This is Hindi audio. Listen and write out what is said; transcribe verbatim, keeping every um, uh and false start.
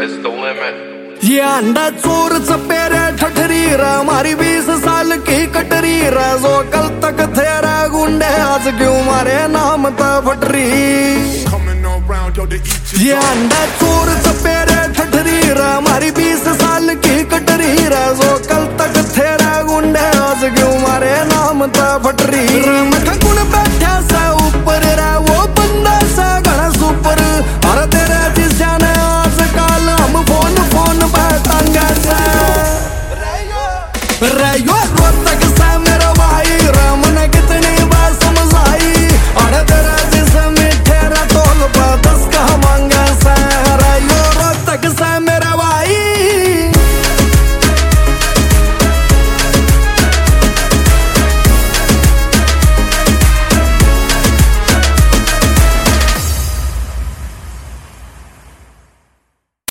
sky's the limit. ये अंडा चोर चपेरे ठठरी रा मारी बीस साल की कटरी रा जो कल तक तेरा गुंडे आज क्यों मारे नाम ता फटरी। ये अंडा चोर चपेरे ठठरी रा मारी बीस साल की कटरी रा जो कल तक तेरा गुंडे आज क्यों मारे नाम ता फटरी।